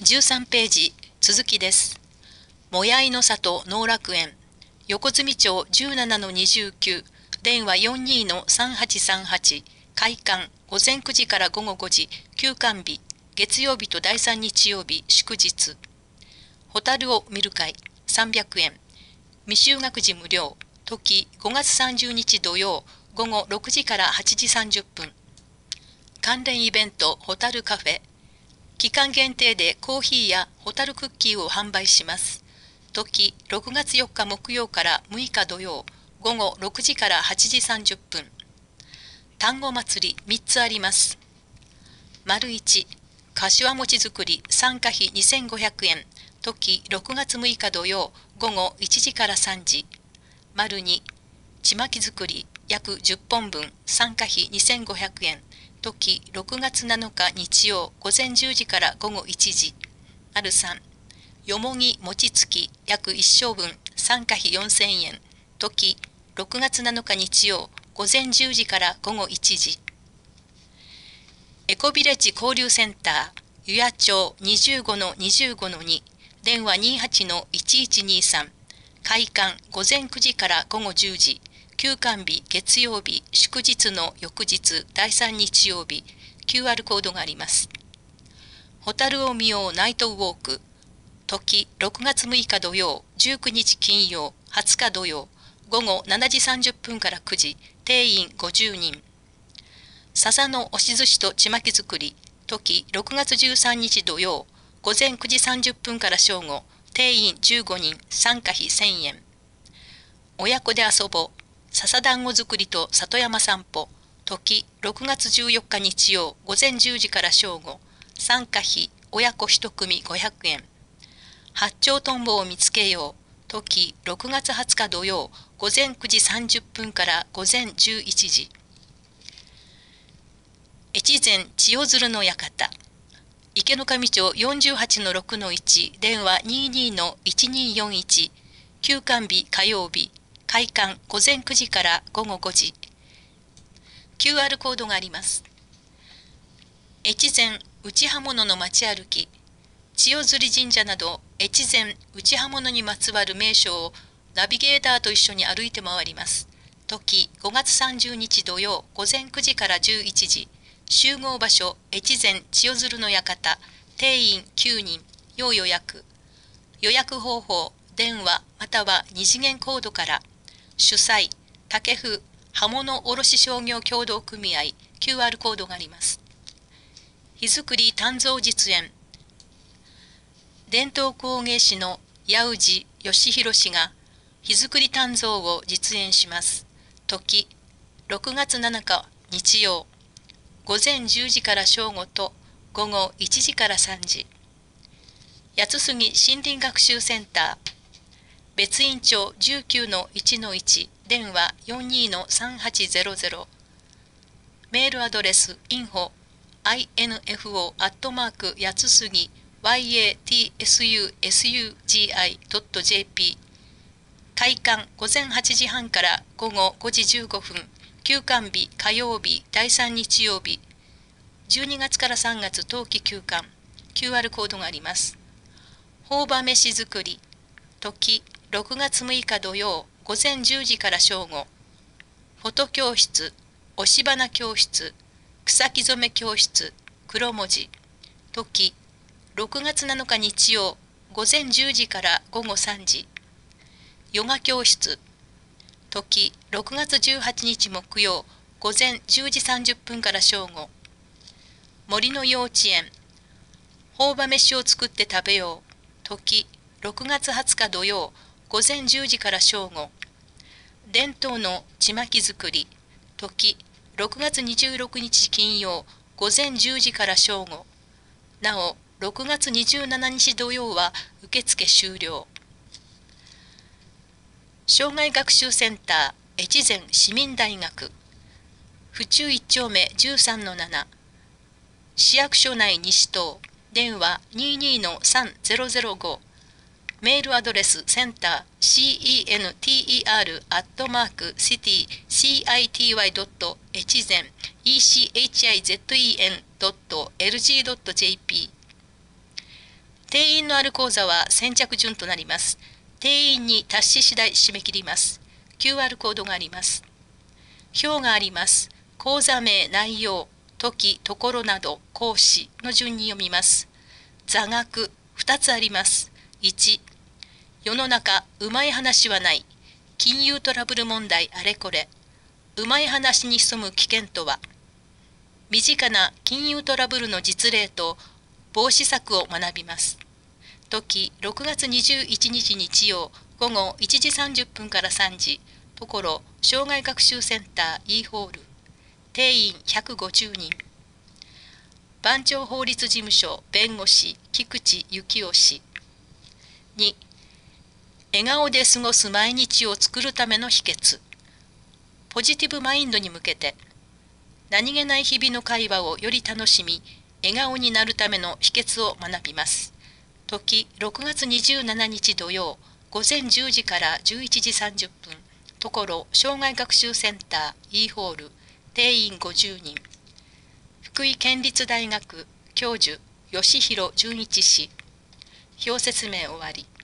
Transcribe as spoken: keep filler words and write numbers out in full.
じゅうさんページ続きです。もやいの里農楽園横積町 じゅうななのにじゅうきゅう 電話 よんじゅうにのさんはちさんはち 開館午前くじから午後ごじ休館日月曜日とだいさん日曜日祝日ホタルを見る会さんびゃくえん未就学児無料時ごがつさんじゅうにち土曜午後ろくじからはちじさんじゅっぷん関連イベントホタルカフェ期間限定でコーヒーやホタルクッキーを販売します。時ろくがつよっか木曜からむいか土曜午後ろくじからはちじさんじゅっぷん単語祭りみっつあります。丸いち柏餅作り参加費にせんごひゃくえん時ろくがつむいか土曜午後いちじからさんじ丸にちまき作り約じゅっぽんぶん参加費にせんごひゃくえん時ろくがつなのか日曜午前じゅうじから午後いちじ丸さんよもぎ餅つき約いっしょうぶん参加費よんせんえん時ろくがつなのか日曜午前じゅうじから午後いちじエコビレッジ交流センター湯谷町 にじゅうごのにじゅうごのに 電話 にじゅうはちのいちいちにさん開館午前くじから午後じゅうじ休館日月曜日祝日の翌日だいさん日曜日 キューアール コードがあります。ホタルを見ようナイトウォーク時ろくがつむいか土曜じゅうくにち金曜はつか土曜午後しちじさんじゅっぷんからくじ定員ごじゅうにん笹の押し寿司とちまき作り時ろくがつじゅうさんにち土曜午前くじさんじゅっぷんから正午定員じゅうごにん参加費せんえん親子で遊ぼう笹団子作りと里山散歩時ろくがつじゅうよっか日曜午前じゅうじから正午参加費親子いち組ごひゃくえん八丁トンボを見つけよう時ろくがつはつか土曜午前くじさんじゅっぷんから午前じゅういちじ越前千代鶴の館池上町 よんじゅうはちのろくのいち 電話 にじゅうにのいちによんいち 休館日火曜日開館午前くじから午後ごじ キューアール コードがあります。越前内刃物の町歩き千代鶴神社など越前内刃物にまつわる名所をナビゲーターと一緒に歩いて回ります。時ごがつさんじゅうにち土曜午前くじからじゅういちじ集合場所越前千代鶴の館定員きゅうにん要予約予約方法電話または二次元コードから主催竹風刃物卸商業協同組合 キューアール コードがあります。火造り鍛造実演伝統工芸士の八氏義弘氏が火造り鍛造を実演します。時ろくがつなのか日曜午前じゅうじから正午と午後いちじからさんじ八つ杉森林学習センター別院町 じゅうきゅうのいちのいち 電話 よんじゅうにのさんはちゼロゼロ メールアドレス インフォ アイエヌエフオー アットマークやつすぎ ワイエーティーエスユーエスユージーアイドットジェーピー 開館午前はちじはんから午後ごじじゅうごふん休館日火曜日だいさん日曜日じゅうにがつからさんがつ冬季休館 キューアール コードがあります。朴葉飯作り時ろくがつむいか土曜午前じゅうじから正午フォト教室押し花教室草木染め教室黒文字時ろくがつなのか日曜午前じゅうじから午後さんじヨガ教室時ろくがつじゅうはちにち木曜午前じゅうじさんじゅっぷんから正午森の幼稚園朴葉飯を作って食べよう時ろくがつはつか土曜午前じゅうじから正午伝統のちまき作り時ろくがつにじゅうろくにち金曜午前じゅうじから正午なおろくがつにじゅうしちにち土曜は受付終了障害学習センター越前市民大学府中いっちょうめ じゅうさんのなな 市役所内西棟電話 にじゅうにのさんゼロゼロごメールアドレスセンター シーイーエヌティーイーアール アットマークシティ シーアイティーワイ ドット越前 イーシーエイチアイゼットイーエヌ ドットエルジー ドット ジェーピー定員のある講座は先着順となります。定員に達し次第締め切ります。キューアール コードがあります。表があります。講座名、内容、時、ところなど、講師の順に読みます。座学、ふたつあります。いち、世の中、うまい話はない。金融トラブル問題あれこれ。うまい話に潜む危険とは。身近な金融トラブルの実例と防止策を学びます。時、ろくがつにじゅういちにち日曜、午後いちじさんじゅっぷんからさんじ、ところ、障害学習センター E ホール。定員ひゃくごじゅうにん。番町法律事務所弁護士菊池幸雄氏。に、笑顔で過ごす毎日を作るための秘訣。ポジティブマインドに向けて、何気ない日々の会話をより楽しみ、笑顔になるための秘訣を学びます。時、ろくがつにじゅうしちにち土曜、午前じゅうじからじゅういちじさんじゅっぷん、ところ、障害学習センター E ホール、定員ごじゅうにん。福井県立大学教授、吉弘純一氏。表説明終わり。